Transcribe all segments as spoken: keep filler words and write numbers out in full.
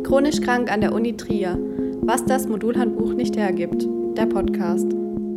Chronisch krank an der Uni Trier. Was das Modulhandbuch nicht hergibt. Der Podcast.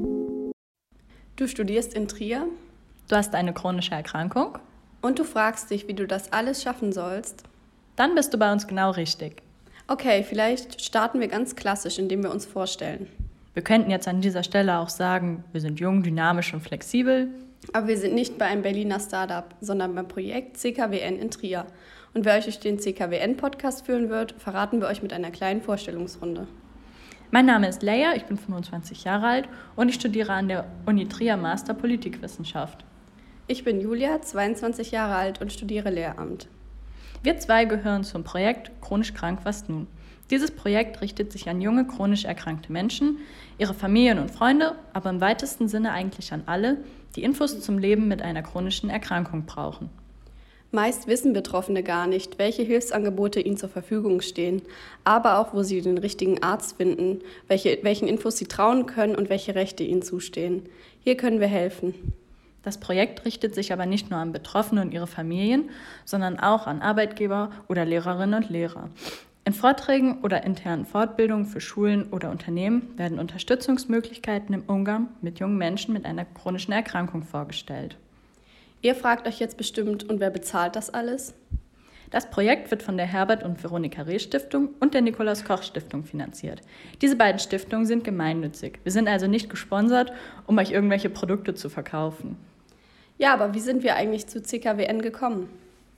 Du studierst in Trier. Du hast eine chronische Erkrankung. Und du fragst dich, wie du das alles schaffen sollst. Dann bist du bei uns genau richtig. Okay, vielleicht starten wir ganz klassisch, indem wir uns vorstellen. Wir könnten jetzt an dieser Stelle auch sagen, wir sind jung, dynamisch und flexibel. Aber wir sind nicht bei einem Berliner Startup, sondern beim Projekt C K W N in Trier. Und wer euch durch den C K W N-Podcast führen wird, verraten wir euch mit einer kleinen Vorstellungsrunde. Mein Name ist Leia, ich bin fünfundzwanzig Jahre alt und ich studiere an der Uni Trier Master Politikwissenschaft. Ich bin Julia, zweiundzwanzig Jahre alt und studiere Lehramt. Wir zwei gehören zum Projekt Chronisch krank, was nun? Dieses Projekt richtet sich an junge, chronisch erkrankte Menschen, ihre Familien und Freunde, aber im weitesten Sinne eigentlich an alle, die Infos zum Leben mit einer chronischen Erkrankung brauchen. Meist wissen Betroffene gar nicht, welche Hilfsangebote ihnen zur Verfügung stehen, aber auch, wo sie den richtigen Arzt finden, welche, welchen Infos sie trauen können und welche Rechte ihnen zustehen. Hier können wir helfen. Das Projekt richtet sich aber nicht nur an Betroffene und ihre Familien, sondern auch an Arbeitgeber oder Lehrerinnen und Lehrer. In Vorträgen oder internen Fortbildungen für Schulen oder Unternehmen werden Unterstützungsmöglichkeiten im Umgang mit jungen Menschen mit einer chronischen Erkrankung vorgestellt. Ihr fragt euch jetzt bestimmt, und wer bezahlt das alles? Das Projekt wird von der Herbert und Veronika Reh Stiftung und der Nikolaus Koch Stiftung finanziert. Diese beiden Stiftungen sind gemeinnützig. Wir sind also nicht gesponsert, um euch irgendwelche Produkte zu verkaufen. Ja, aber wie sind wir eigentlich zu C K W N gekommen?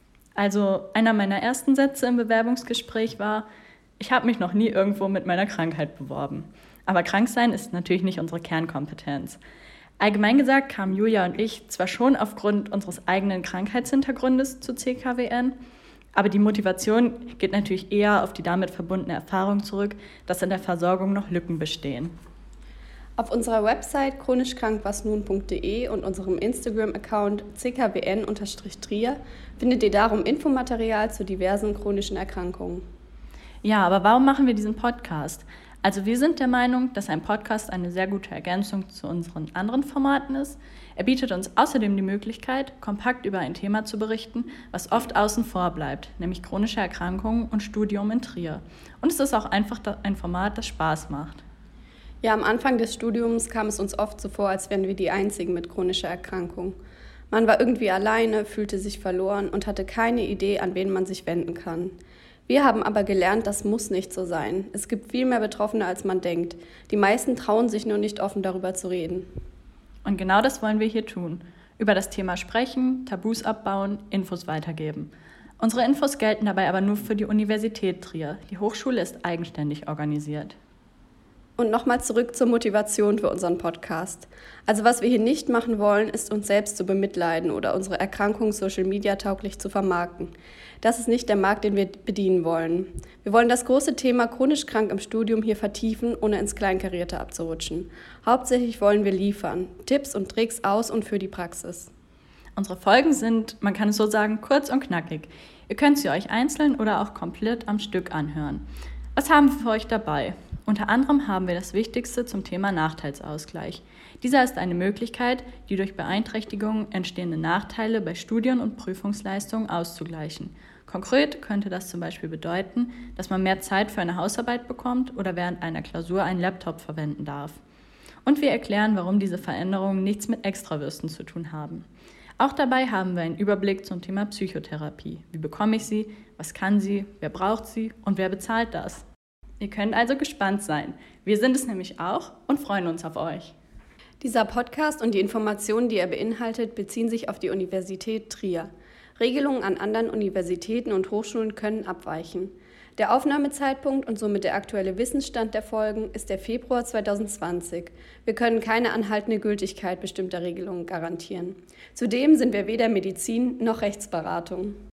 Also einer meiner ersten Sätze im Bewerbungsgespräch war, ich habe mich noch nie irgendwo mit meiner Krankheit beworben. Aber krank sein ist natürlich nicht unsere Kernkompetenz. Allgemein gesagt kamen Julia und ich zwar schon aufgrund unseres eigenen Krankheitshintergrundes zu C K W N, aber die Motivation geht natürlich eher auf die damit verbundene Erfahrung zurück, dass in der Versorgung noch Lücken bestehen. Auf unserer Website chronisch krank was nun punkt de und unserem Instagram-Account c k w n Trier findet ihr darum Infomaterial zu diversen chronischen Erkrankungen. Ja, aber warum machen wir diesen Podcast? Also wir sind der Meinung, dass ein Podcast eine sehr gute Ergänzung zu unseren anderen Formaten ist. Er bietet uns außerdem die Möglichkeit, kompakt über ein Thema zu berichten, was oft außen vor bleibt, nämlich chronische Erkrankungen und Studium in Trier. Und es ist auch einfach ein Format, das Spaß macht. Ja, am Anfang des Studiums kam es uns oft so vor, als wären wir die Einzigen mit chronischer Erkrankung. Man war irgendwie alleine, fühlte sich verloren und hatte keine Idee, an wen man sich wenden kann. Wir haben aber gelernt, das muss nicht so sein. Es gibt viel mehr Betroffene, als man denkt. Die meisten trauen sich nur nicht offen, darüber zu reden. Und genau das wollen wir hier tun. Über das Thema sprechen, Tabus abbauen, Infos weitergeben. Unsere Infos gelten dabei aber nur für die Universität Trier. Die Hochschule ist eigenständig organisiert. Und nochmal zurück zur Motivation für unseren Podcast. Also was wir hier nicht machen wollen, ist uns selbst zu bemitleiden oder unsere Erkrankung social-media-tauglich zu vermarkten. Das ist nicht der Markt, den wir bedienen wollen. Wir wollen das große Thema chronisch krank im Studium hier vertiefen, ohne ins Kleinkarierte abzurutschen. Hauptsächlich wollen wir liefern, Tipps und Tricks aus und für die Praxis. Unsere Folgen sind, man kann es so sagen, kurz und knackig. Ihr könnt sie euch einzeln oder auch komplett am Stück anhören. Was haben wir für euch dabei? Unter anderem haben wir das Wichtigste zum Thema Nachteilsausgleich. Dieser ist eine Möglichkeit, die durch Beeinträchtigungen entstehende Nachteile bei Studien- und Prüfungsleistungen auszugleichen. Konkret könnte das zum Beispiel bedeuten, dass man mehr Zeit für eine Hausarbeit bekommt oder während einer Klausur einen Laptop verwenden darf. Und wir erklären, warum diese Veränderungen nichts mit Extrawürsten zu tun haben. Auch dabei haben wir einen Überblick zum Thema Psychotherapie. Wie bekomme ich sie? Was kann sie? Wer braucht sie? Und wer bezahlt das? Ihr könnt also gespannt sein. Wir sind es nämlich auch und freuen uns auf euch. Dieser Podcast und die Informationen, die er beinhaltet, beziehen sich auf die Universität Trier. Regelungen an anderen Universitäten und Hochschulen können abweichen. Der Aufnahmezeitpunkt und somit der aktuelle Wissensstand der Folgen ist der Februar zweitausendzwanzig. Wir können keine anhaltende Gültigkeit bestimmter Regelungen garantieren. Zudem sind wir weder Medizin noch Rechtsberatung.